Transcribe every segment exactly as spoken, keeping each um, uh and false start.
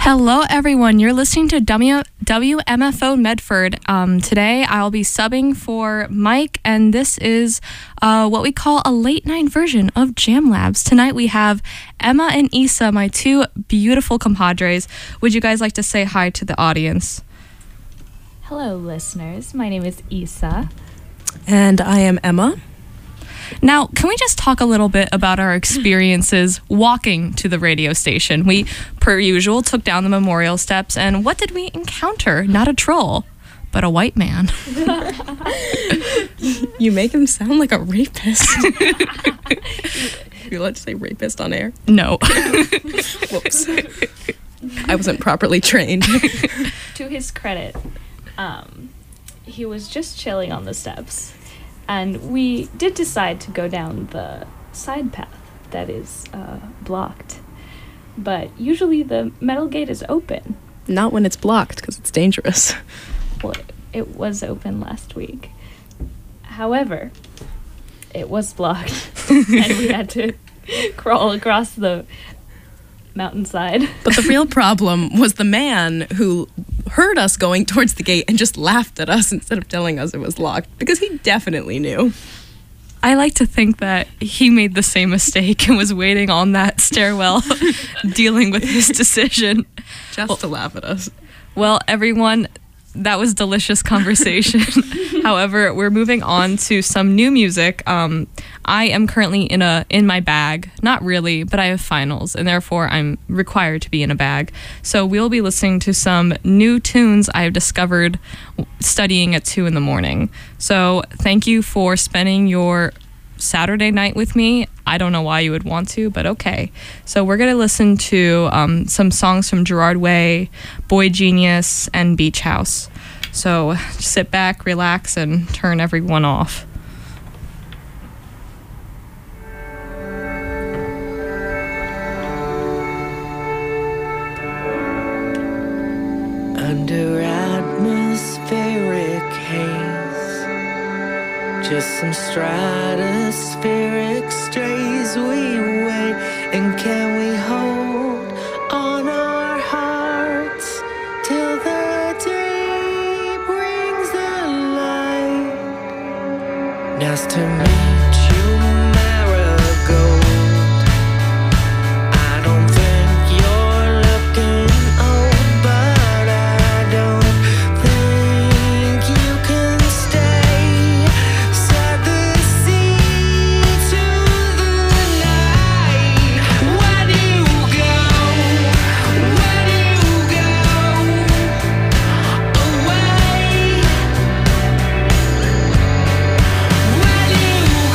Hello, everyone. You're listening to W- WMFO Medford. Um, today, I'll be subbing for Mike, and this is uh, what we call a late night version of Jam Labs. Tonight, we have Emma and Isa, my two beautiful compadres. Would you guys like to say hi to the audience? Hello, listeners. My name is Isa. And I am Emma. Now, can we just talk a little bit about our experiences walking to the radio station? We, per usual, took down the memorial steps, and what did we encounter? Not a troll, but a white man. You make him sound like a rapist. You allowed to say rapist on air? No. Whoops. I wasn't properly trained. To his credit, um, he was just chilling on the steps. And we did decide to go down the side path that is uh, blocked. But usually the metal gate is open. Not when it's blocked, because it's dangerous. Well, it was open last week. However, it was blocked. And we had to crawl across the mountainside. But the real problem was the man who heard us going towards the gate and just laughed at us instead of telling us it was locked, because he definitely knew. I like to think that he made the same mistake and was waiting on that stairwell dealing with his decision. Just well, to laugh at us. Well, everyone, that was delicious conversation. However, we're moving on to some new music. Um, I am currently in a in my bag. Not really, but I have finals, and therefore I'm required to be in a bag. So we'll be listening to some new tunes I have discovered studying at two in the morning. So thank you for spending your Saturday night with me. I don't know why you would want to, but okay. So we're going to listen to um, some songs from Gerard Way, Boy Genius, and Beach House. So sit back, relax, and turn everyone off. Under atmospheric haze, just some stratospheric strays, we wait, and can we hold on our hearts till the day brings the light? Nice to meet you, Marigold. I don't think you're looking old, but I don't think you can stay. Set the scene to the night. Where do you go? Where do you go? Away. Where do you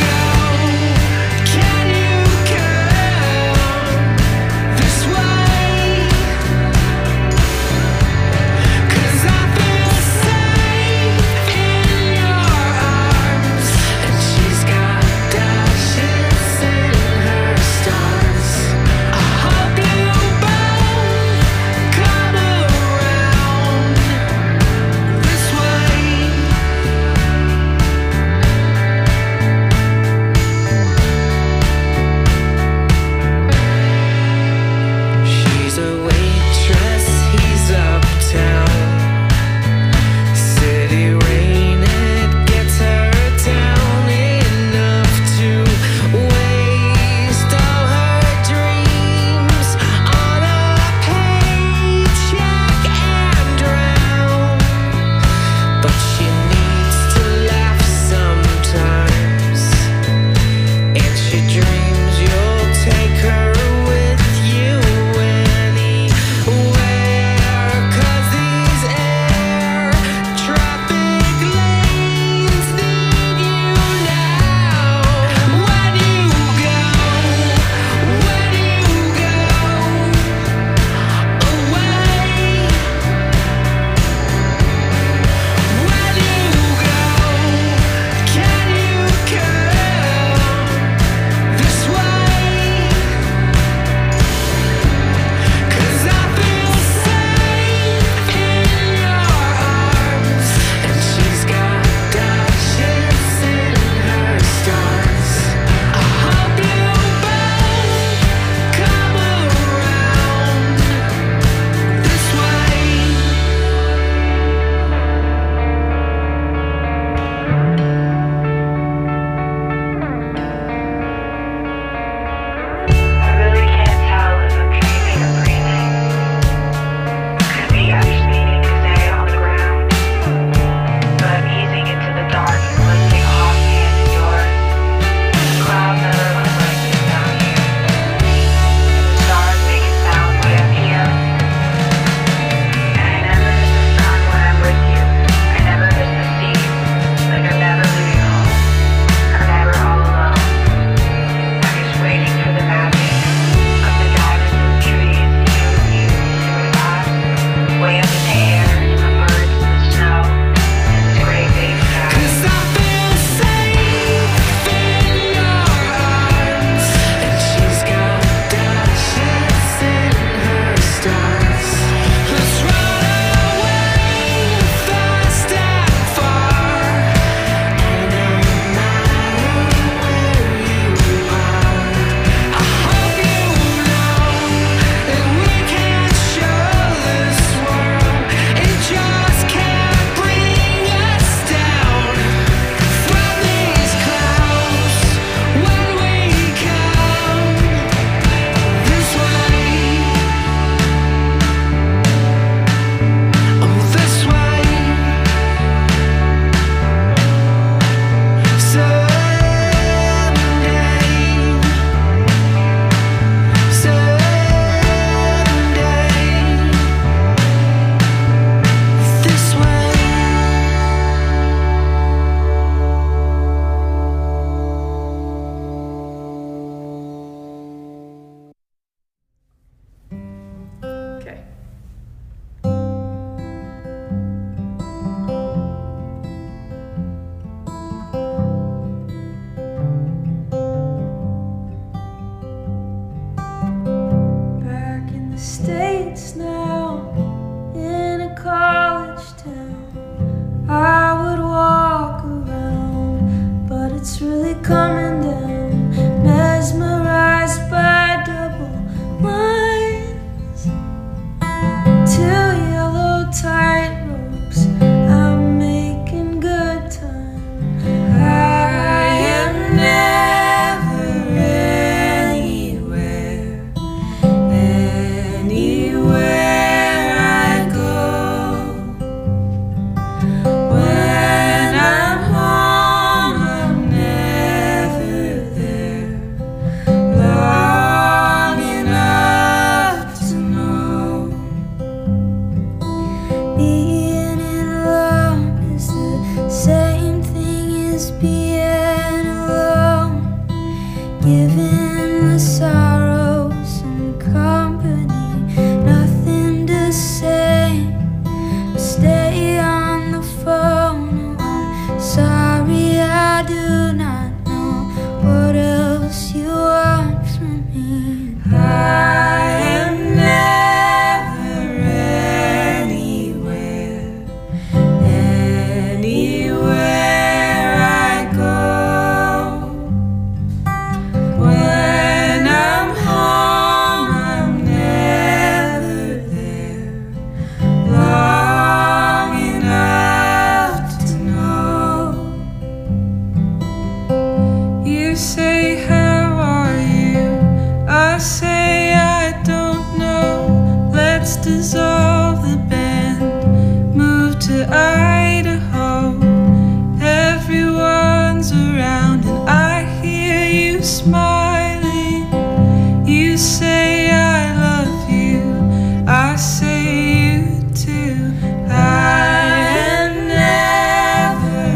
to Idaho. Everyone's around and I hear you smiling. You say I love you, I say you too. I am never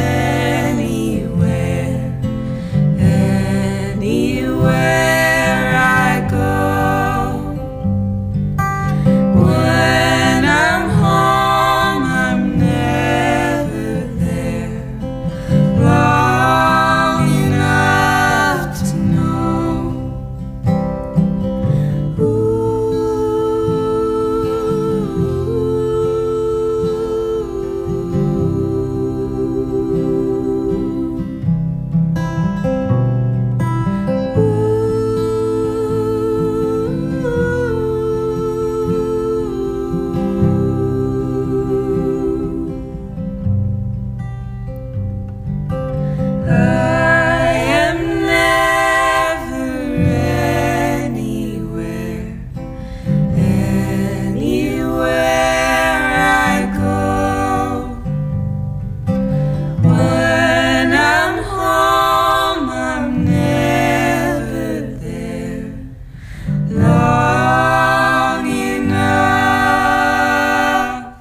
anywhere, anywhere I go. When I'm home, I'm never there long enough to know. I am never anywhere, anywhere I go. When I'm home, I'm never there long enough.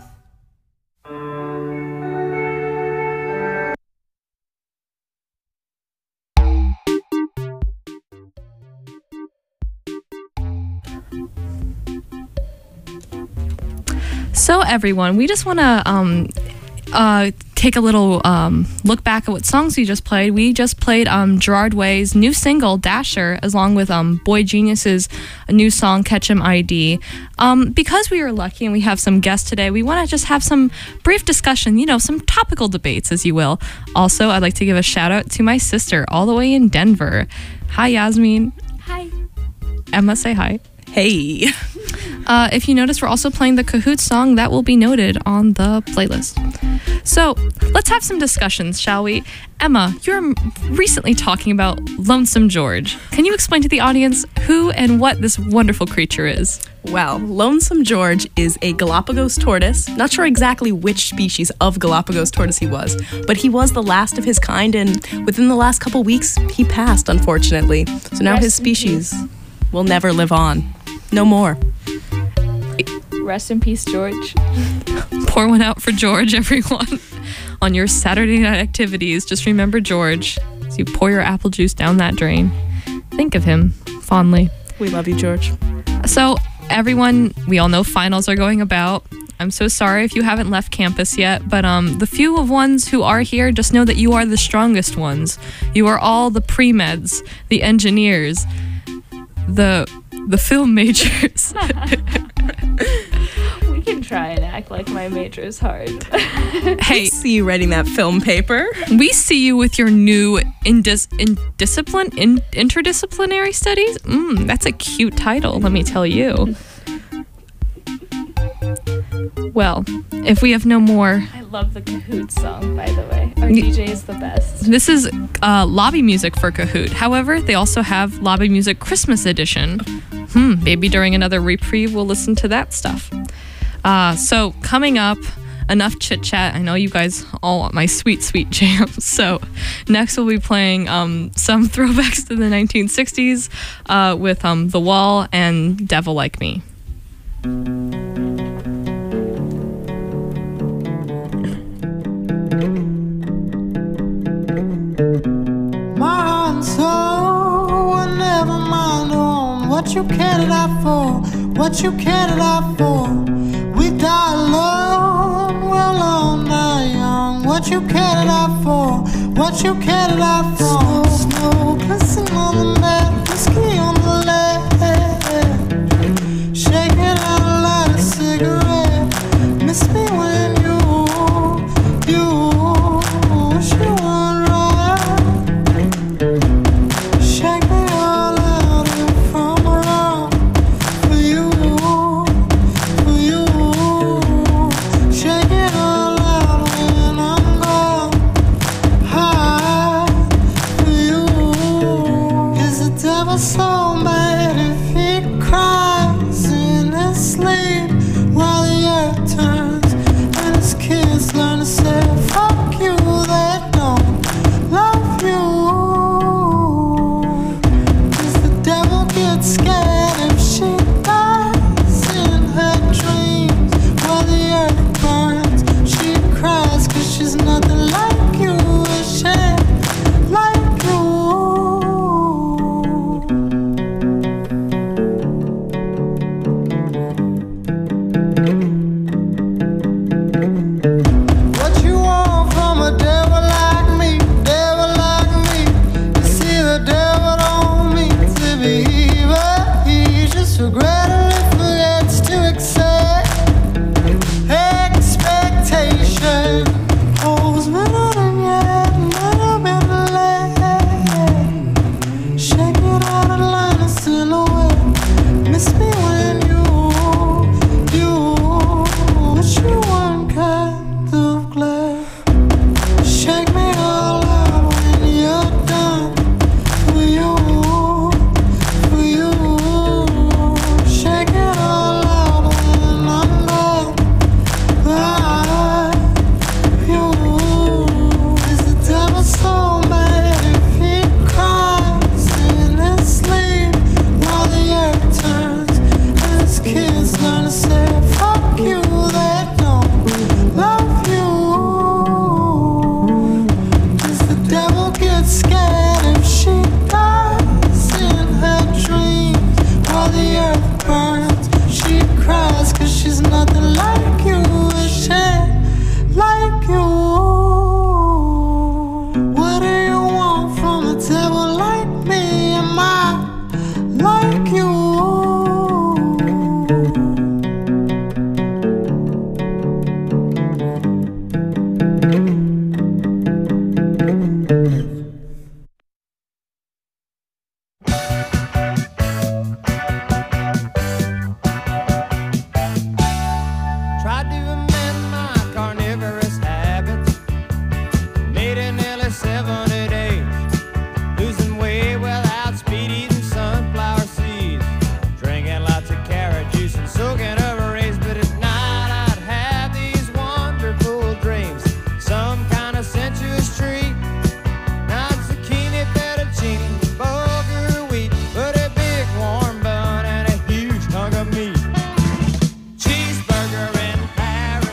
So everyone, we just want to um, uh, take a little um, look back at what songs we just played. We just played um, Gerard Way's new single, Dasher, along with um, Boy Genius's new song, Catch 'em I D. Um, because we are lucky and we have some guests today, we want to just have some brief discussion, you know, some topical debates, as you will. Also, I'd like to give a shout out to my sister all the way in Denver. Hi, Yasmin. Hi. Emma, say hi. Hey. Uh, if you notice, we're also playing the Cahoots song that will be noted on the playlist. So let's have some discussions, shall we? Emma, you're recently talking about Lonesome George. Can you explain to the audience who and what this wonderful creature is? Well, Lonesome George is a Galapagos tortoise. Not sure exactly which species of Galapagos tortoise he was, but he was the last of his kind, and within the last couple weeks, he passed, unfortunately. So now Rest his in species will never live on. No more. Rest in peace, George. Pour one out for George, everyone. On your Saturday night activities, just remember George as you pour your apple juice down that drain. Think of him fondly. We love you, George. So, everyone, we all know finals are going about. I'm so sorry if you haven't left campus yet, but um, the few of ones who are here, just know that you are the strongest ones. You are all the pre-meds, the engineers, the the film majors. We can try and act like my major is hard. Hey, See you writing that film paper. we see you with your new indis- indiscipline, in- interdisciplinary studies. Mm, that's a cute title, let me tell you. Well, if we have no more, I love the Cahoots song, by the way. Our Y- D J is the best. this is uh, lobby music for Kahoot. However, they also have lobby music Christmas edition. Hmm, maybe during another reprieve we'll listen to that stuff. Uh, so coming up, enough chit chat. I know you guys all want my sweet, sweet jams. So next we'll be playing um, some throwbacks to the nineteen sixties uh, with um, The Wall and Devil Like Me. My heart and soul will never mind on what you cared out for, what you cared out for. We die alone, we're alone, die young. What you cared out for, what you cared out for. Snow, glisten on the mat, whiskey on the left. Shake it out, light a cigarette. Miss me when you, you, wish you weren't right. Shake me all out if I'm around for you, for you. Shake it all out when I'm gone. High for Tried to amend my carnivorous habits. Made it nearly seventy days. Losing weight without speed, eating sunflower seeds. Drinking lots of carrot juice and soaking over rays. But at night I'd have these wonderful dreams. Some kind of sensuous treat. Not zucchini, fettuccine, bulgur wheat, but a big warm bun and a huge hunk of meat. Cheeseburger in Paris.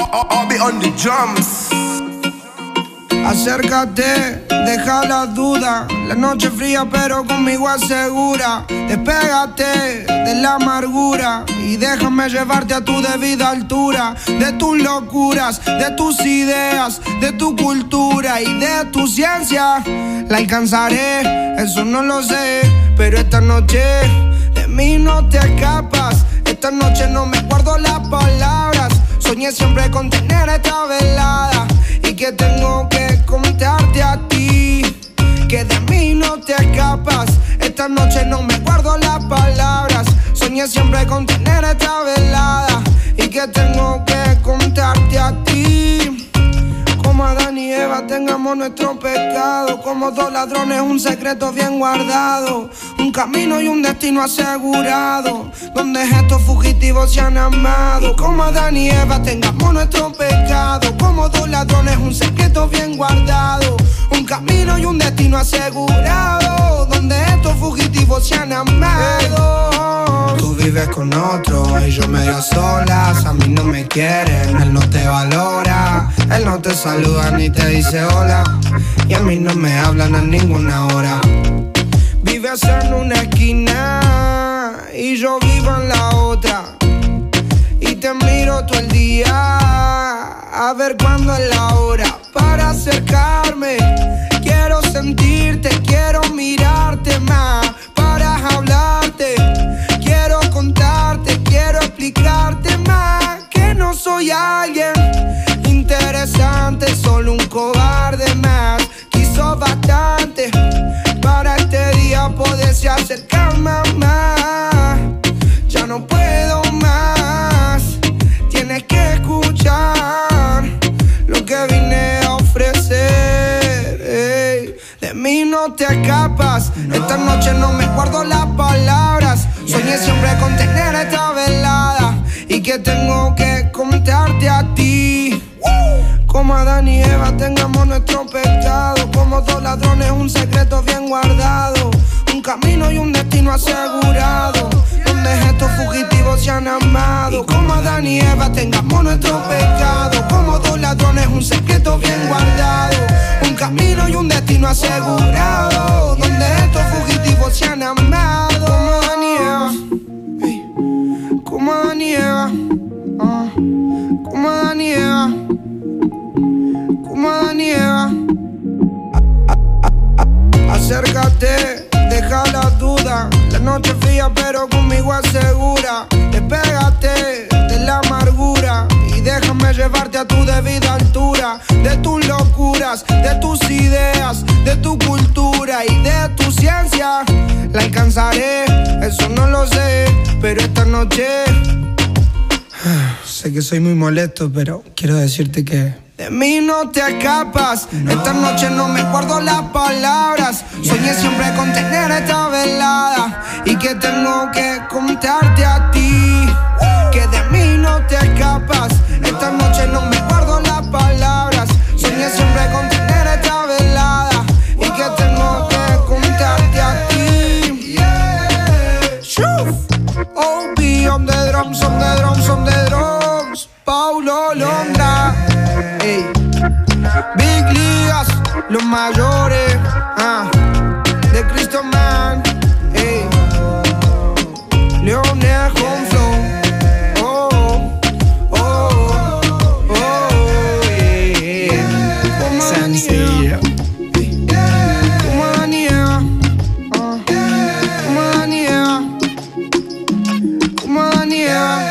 I'll, I'll be on the drums. Acércate, deja la duda. La noche fría pero conmigo asegura. Despégate de la amargura y déjame llevarte a tu debida altura. De tus locuras, de tus ideas, de tu cultura y de tu ciencia. La alcanzaré, eso no lo sé, pero esta noche de mí no te escapas. Esta noche no me guardo las palabras. Soñé siempre con tener esta velada y que tengo que contarte a ti que de mí no te escapas. Esta noche no me guardo las palabras. Soñé siempre con tener esta velada y que tengo que contarte a ti. Como Adán y Eva tengamos nuestro pecado. Como dos ladrones un secreto bien guardado. Un camino y un destino asegurado. Donde estos fugitivos se han amado. Como Adán y Eva tengamos nuestro pecado. Como dos ladrones un secreto bien guardado. Un camino y un destino asegurado. Donde estos fugitivos se han amado. Tú vives con otro y yo medio a solas. A mí no me quieren, él no te valora. Él no te saluda ni te dice hola. Y a mí no me hablan a ninguna hora. Vives en una esquina y yo vivo en la otra. Y te miro todo el día a ver cuándo es la hora para acercarme. Quiero sentirte, quiero mirarte más para hablarte. Quiero contarte, quiero explicarte más que no soy alguien interesante, solo un cobarde más. Quiso bastante para este día poderse acercar más. Ya no puedo más, tienes que escuchar lo que vine a ofrecer. Ey, de mí no te escapas, no. Esta noche no me guardo las palabras. Yeah. Soñé siempre con tener esta velada y que tengo que contarte a ti. Como Adán y Eva tengamos nuestro pecado. Como dos ladrones un secreto bien guardado. Un camino y un destino asegurado. Donde estos fugitivos se han amado. Como Adán y Eva tengamos nuestro pecado. Como dos ladrones un secreto bien guardado. Un camino y un destino asegurado. Donde estos fugitivos se han amado. Como Adán y Eva, hey. Como Adán y Eva, uh. Como Adán y Eva, como Adán y Eva. Acércate, deja la duda. La noche fría pero conmigo asegura. Despégate de la amargura y déjame llevarte a tu debida altura. De tus locuras, de tus ideas, de tu cultura y de tu ciencia. La alcanzaré, eso no lo sé, pero esta noche sé que soy muy molesto, pero quiero decirte que de mí no te escapas. No. Esta noche no me guardo las palabras. Yeah. Soñé siempre con tener esta velada y que tengo que contarte a ti uh. que de mí no te escapas. No. Esta noche no me guardo las palabras. Soñé yeah. siempre con tener esta velada y que tengo que contarte a ti. Yeah. Shoof. O B on the drums, on the drums, on the drums. Paulo Londra. Ey. Big ligas, los mayores, ah, de Cristo Man, ey. Leonel con flow, oh, oh, oh, oh, ey. Como sencillo, como Adán y Eva, ah, como Adán y Eva, como Adán y Eva.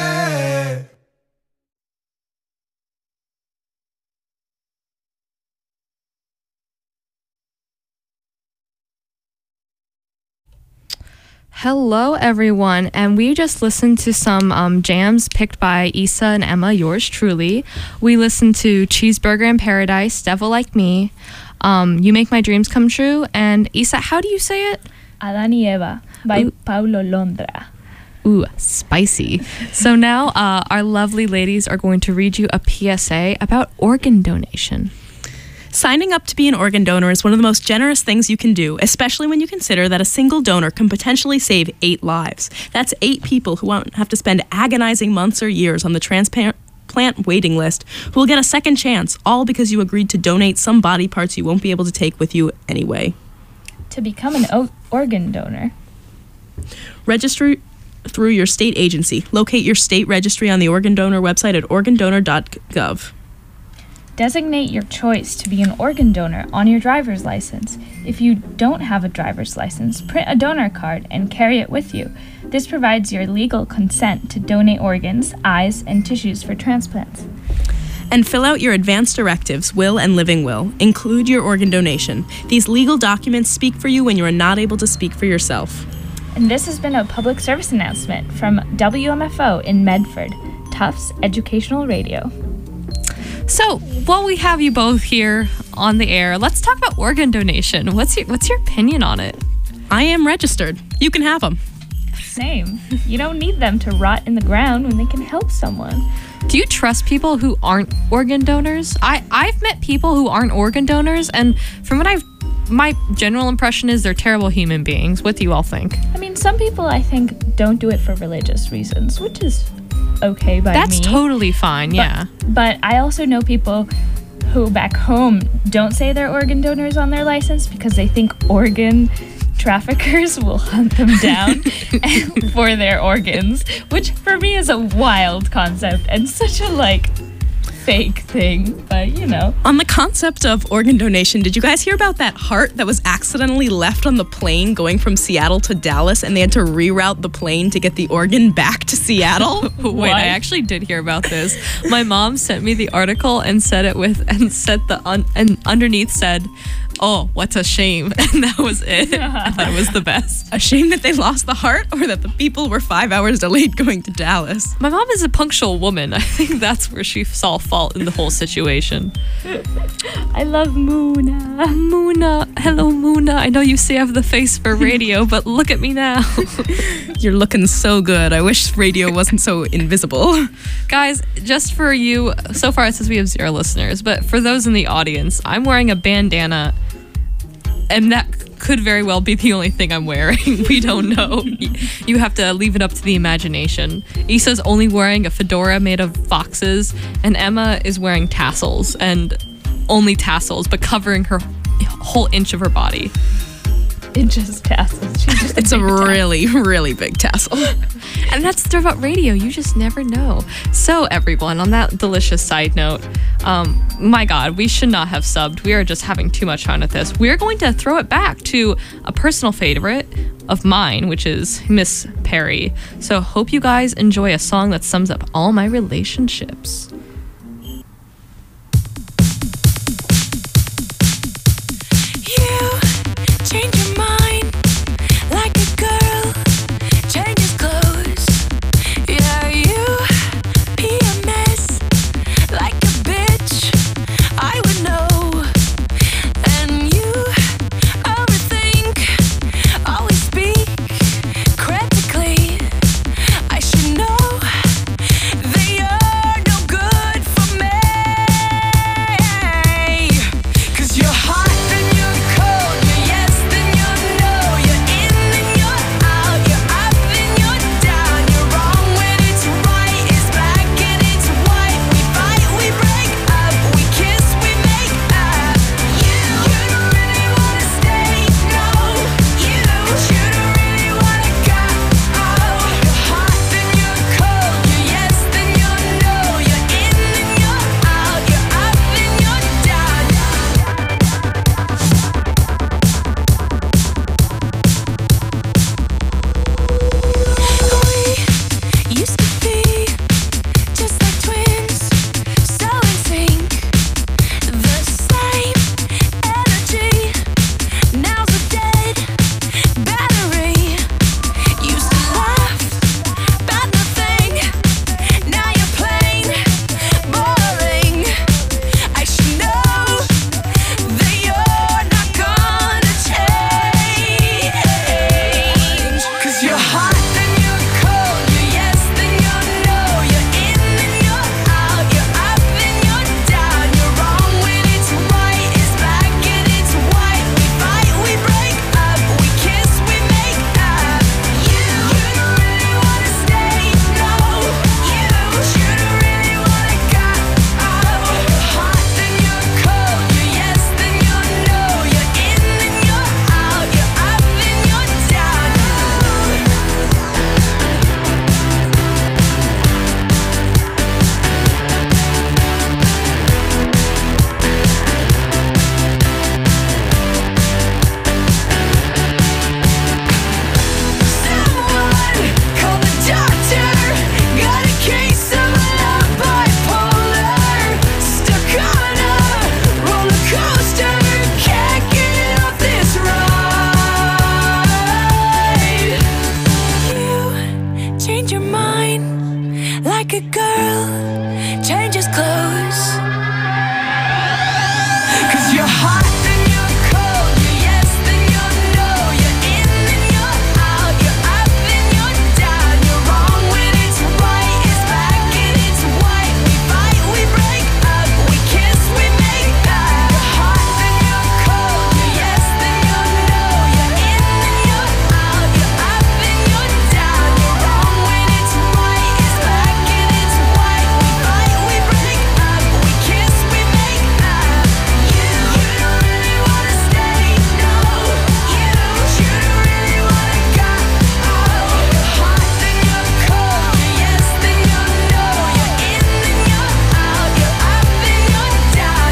Hello, everyone, and we just listened to some um, jams picked by Issa and Emma, yours truly. We listened to Cheeseburger in Paradise, Devil Like Me, um, You Make My Dreams Come True, and Issa, how do you say it? Adán y Eva by Ooh. Paulo Londra. Ooh, spicy. So now uh, our lovely ladies are going to read you a P S A about organ donation. Signing up to be an organ donor is one of the most generous things you can do, especially when you consider that a single donor can potentially save eight lives. That's eight people who won't have to spend agonizing months or years on the transparent transplant waiting list who will get a second chance, all because you agreed to donate some body parts you won't be able to take with you anyway. To become an o- organ donor, Register through your state agency. Locate your state registry on the organ donor website at organ donor dot gov. designate your choice to be an organ donor on your driver's license. If you don't have a driver's license, print a donor card and carry it with you. This provides your legal consent to donate organs, eyes, and tissues for transplants. And fill out your advance directives, will and living will. Include your organ donation. These legal documents speak for you when you are not able to speak for yourself. And this has been a public service announcement from W M F O in Medford, Tufts Educational Radio. So, while we have you both here on the air, let's talk about organ donation. What's your what's your opinion on it? I am registered. You can have them. Same. You don't need them to rot in the ground when they can help someone. Do you trust people who aren't organ donors? I, I've met people who aren't organ donors, and from what I've, my general impression is they're terrible human beings. What do you all think? I mean, some people, I think, don't do it for religious reasons, which is okay by That's me. totally fine, yeah. But, but I also know people who back home don't say they're organ donors on their license because they think organ traffickers will hunt them down for their organs, which for me is a wild concept and such a, like, fake thing, but you know. On the concept of organ donation, did you guys hear about that heart that was accidentally left on the plane going from Seattle to Dallas, and they had to reroute the plane to get the organ back to Seattle? Wait, What? I actually did hear about this. My mom sent me the article and said it with and said the un, and underneath said, "Oh, what a shame," and that was it. I thought it was the best. A shame that they lost the heart, or that the people were five hours delayed going to Dallas. My mom is a punctual woman. I think that's where she saw fault in the whole situation. I love Muna. Muna, hello Muna. I know you say I have the face for radio, but look at me now. You're looking so good. I wish radio wasn't so invisible. Guys, just for you, so far it says we have zero listeners, but for those in the audience, I'm wearing a bandana, and that could very well be the only thing I'm wearing. We don't know. You have to leave it up to the imagination. Issa's only wearing a fedora made of foxes, and Emma is wearing tassels, and only tassels, but covering her whole inch of her body. It just tassels. She's just It's a big tassel. really, really big tassel. And that's the thing about radio. You just never know. So, everyone, on that delicious side note, um, my God, we should not have subbed. We are just having too much fun with this. We're going to throw it back to a personal favorite of mine, which is Miss Perry. So, hope you guys enjoy a song that sums up all my relationships. You change your mind like a girl changes clothes. Yeah, you be a mess like a bitch. I would know. And you overthink, always speak critically. I should know that you're no good. like a girl changes clothes. 'Cause you're hot, then you're cold, you're yes, then you're no, you're in, then you're out, you're up, then you're down, you're wrong when it's right, it's black and it's white. We fight, we break up, we kiss, we make up. You're hot, then you're cold, you're yes, then you're no, you're in, then you're out, you're up, then you're down, you're wrong when it's right, it's black and it's white. We fight, we break up, we kiss, we make up. You, you don't really wanna stay, no. You, you don't really wanna go. You're hot, then you're cold, you're yes, then you're no, you're in, then you're out, you're up, then you're down.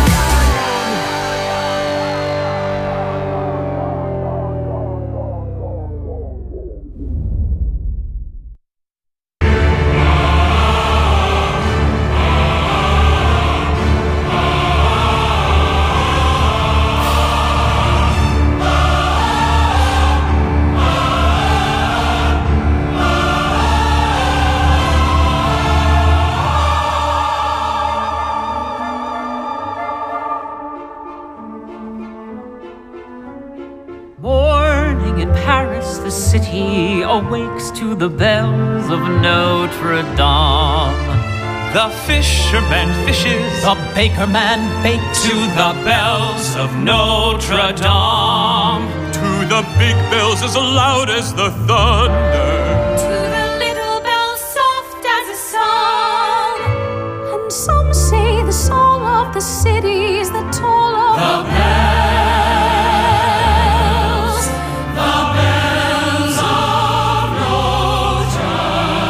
Morning in Paris, the city awakes to the bells of Notre Dame. The fisherman fishes, The baker man bakes to the bells of Notre Dame. To the big bells as loud as the thunder. To the little bell soft as a song. And some say the song of the cities that toll of the bells. The bells of Notre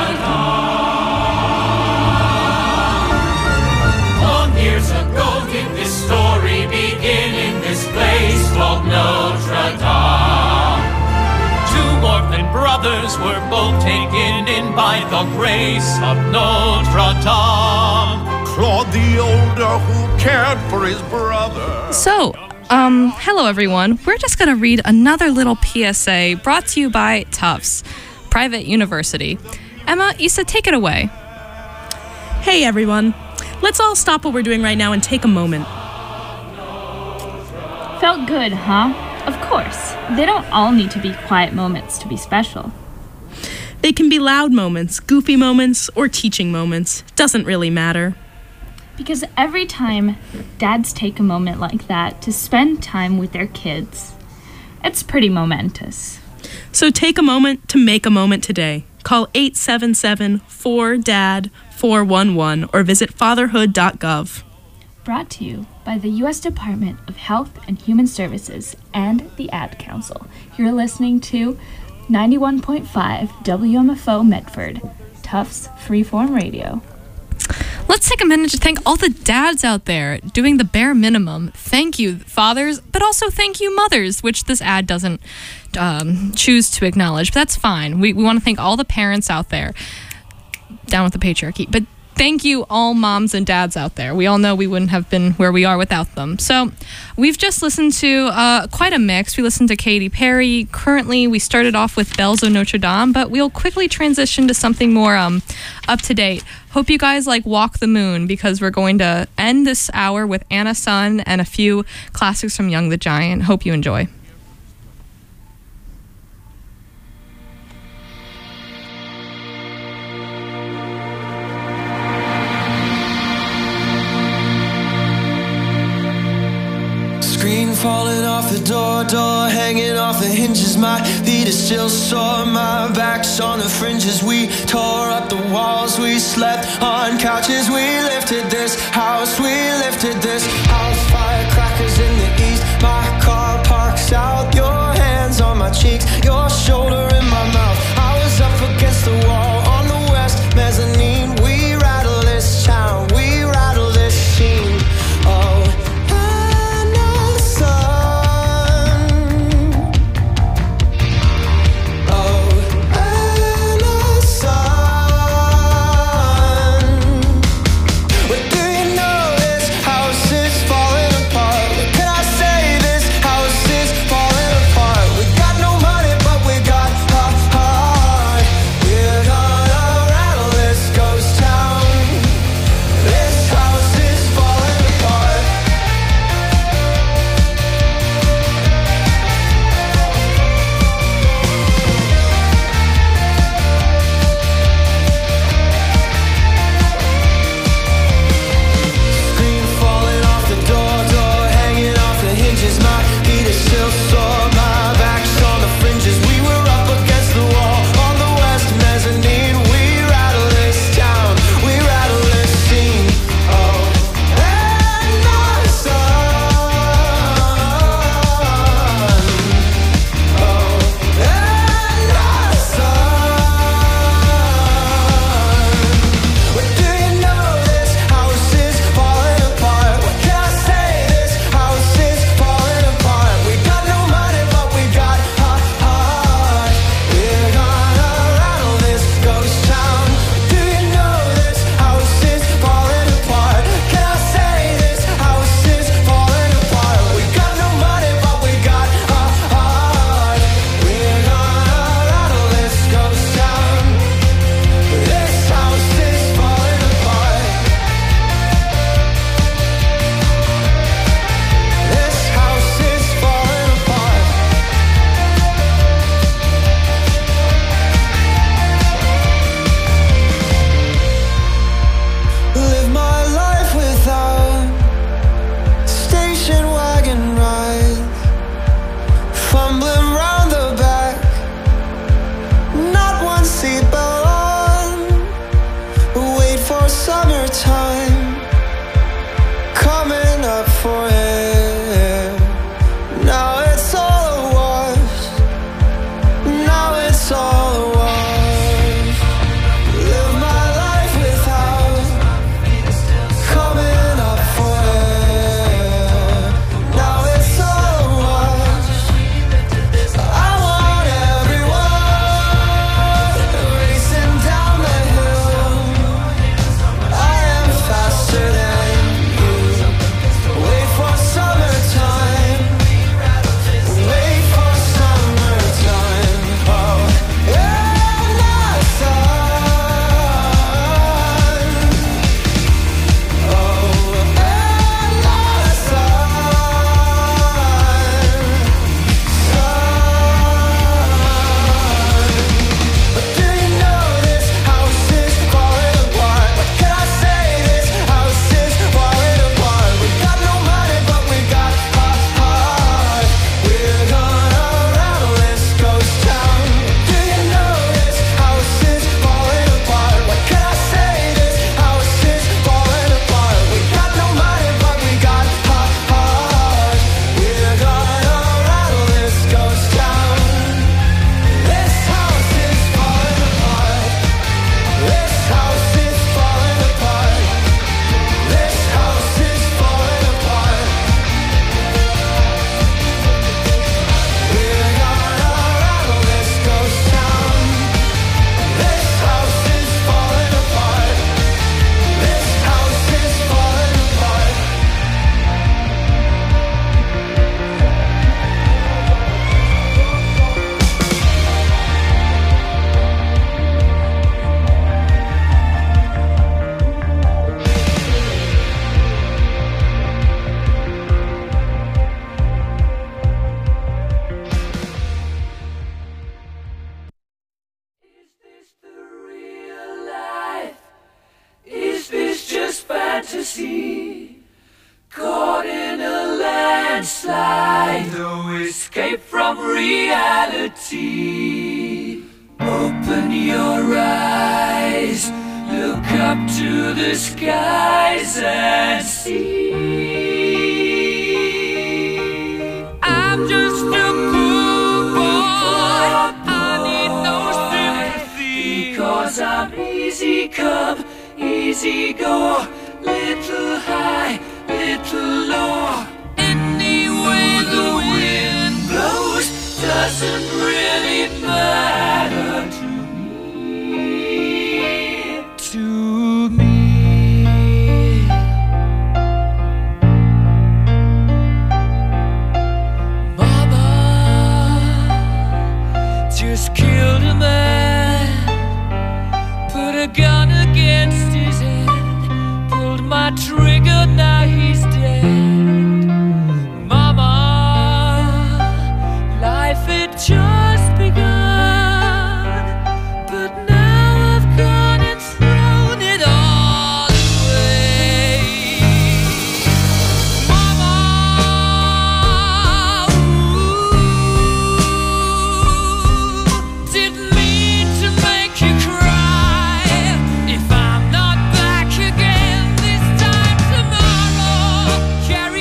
Dame. Long years ago did this story begin in this place called Notre Dame. Two orphan brothers were both taken in by the grace of Notre Dame. Claude the older who cared for his brother. So, um, hello everyone. We're just going to read another little P S A brought to you by Tufts Private University. Emma, Issa, take it away. Hey everyone. Let's all stop what we're doing right now and take a moment. Felt good, huh? Of course. They don't all need to be quiet moments to be special. They can be loud moments, goofy moments, or teaching moments. Doesn't really matter. Because every time dads take a moment like that to spend time with their kids, it's pretty momentous. So take a moment to make a moment today. Call eight seven seven, four D A D, four one one or visit fatherhood dot gov. Brought to you by the U S Department of Health and Human Services and the Ad Council. You're listening to ninety-one point five W M F O Medford, Tufts Freeform Radio. Let's take a minute to thank all the dads out there doing the bare minimum. Thank you, fathers, but also thank you, mothers, which this ad doesn't um, choose to acknowledge, but that's fine. We, we want to thank all the parents out there. Down with the patriarchy. But thank you, all moms and dads out there. We all know we wouldn't have been where we are without them. So we've just listened to uh, quite a mix. We listened to Katy Perry. Currently, we started off with Bells of Notre Dame, but we'll quickly transition to something more um, up to date. Hope you guys like Walk the Moon, because we're going to end this hour with Anna Sun and a few classics from Young the Giant. Hope you enjoy. Screen falling off the door, door hanging off the hinges. My feet are still sore, my back's on the fringes. We tore up the walls, we slept on couches. We lifted this house, we lifted this house. Firecrackers in the east, my car parks out. Your hands on my cheeks, your shoulder in my mouth. I was up against the wall on the west mezzanine. We rattle this town, we rattle this scene. Oh, we got seatbelt on. Wait for summertime coming up for air. Now it's all a wash. Now it's all a wash. Live my life without coming up for air. Now it's all a wash. I want everyone racing down the hill. I am faster than you. Wait for summertime. Wait for summertime. Oh, and the sun. Oh, and the sun. But do you know this house is falling apart? What can I say? This house is falling apart. We got no money, but we got hot heart. We're gonna rattle this ghost town. Do you know this house is falling apart? What can I say? This house is falling apart. We got no money, but we got hot heart. We're gonna rattle this ghost town. This house is falling apart. This house is falling apart. This house is falling apart. We're gonna rattle this ghost town. This house is falling apart. This house is falling apart. Is this just fantasy? Caught in a landslide, no escape from reality. Open your eyes, look up to the skies and see. I'm just a poor boy, I need no sympathy, because I'm easy come, easy go, little high, little low. Any way the wind blows doesn't really matter to me. To me. Mama just killed a man, put a gun against his head, pulled my trigger, now he's dead. Mama, life had just begun, but now I've gone and thrown it all away. Mama, ooh, didn't mean to make you cry. If I'm not back again this time tomorrow, carry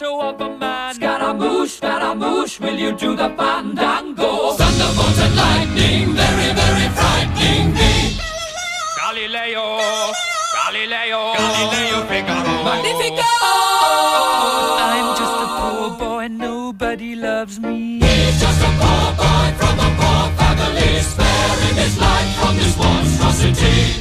motto of a man. Scaramouche, Scaramouche, will you do the fandango? Thunderbolt and lightning, very, very frightening me. Galileo, Galileo, Galileo Figaro. Magnifico! I'm just a poor boy, nobody loves me. He's just a poor boy from a poor family, sparing his life from this monstrosity.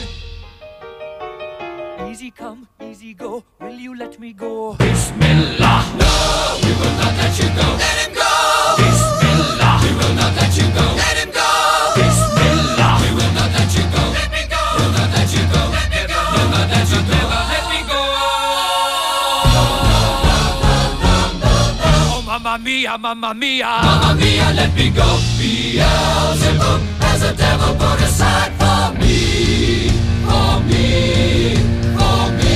Easy come, easy go, will you let me go? Bismillah, no, we will not let you go. Let him go! Bismillah, we will not let you go. Let him go! Bismillah, we will not let you go. Let me go! We'll not let you go. Let me go! We'll not let you go. Let me go! Oh, mamma mia, mamma mia, mamma mia, let me go. Beelzebub has a devil put aside for me, for me, for me.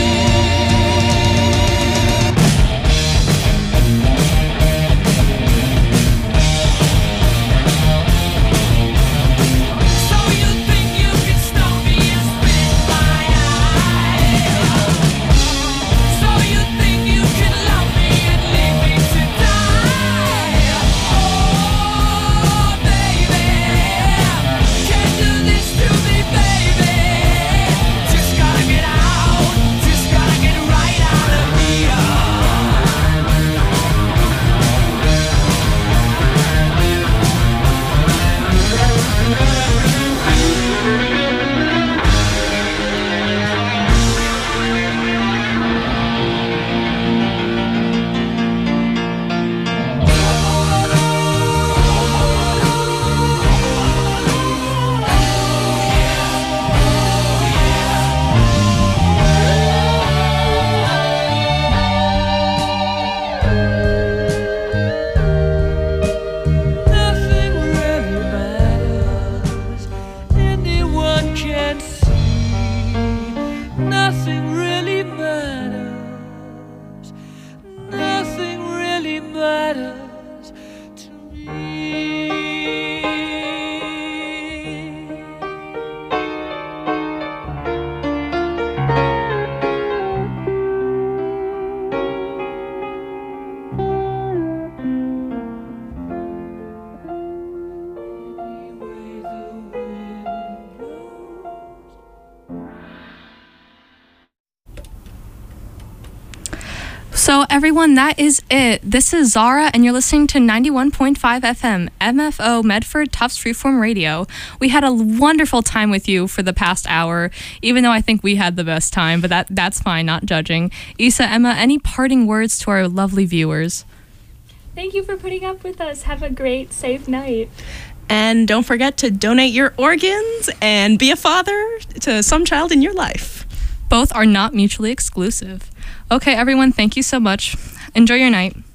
So you think you can stop me and spit in my eye? So you think you can love me and leave me to die? Oh, baby, can't do this to me, baby. Just gotta get out, just gotta get right out of here. Nothing really matters. Anyone can see. Nothing really matters. Nothing really matters to me. So everyone, that is it. This is Zara, and you're listening to ninety-one point five F M, M F O Medford Tufts Freeform Radio. We had a wonderful time with you for the past hour, even though I think we had the best time, but that that's fine, not judging. Issa, Emma, any parting words to our lovely viewers? Thank you for putting up with us. Have a great, safe night. And don't forget to donate your organs and be a father to some child in your life. Both are not mutually exclusive. Okay, everyone, thank you so much. Enjoy your night.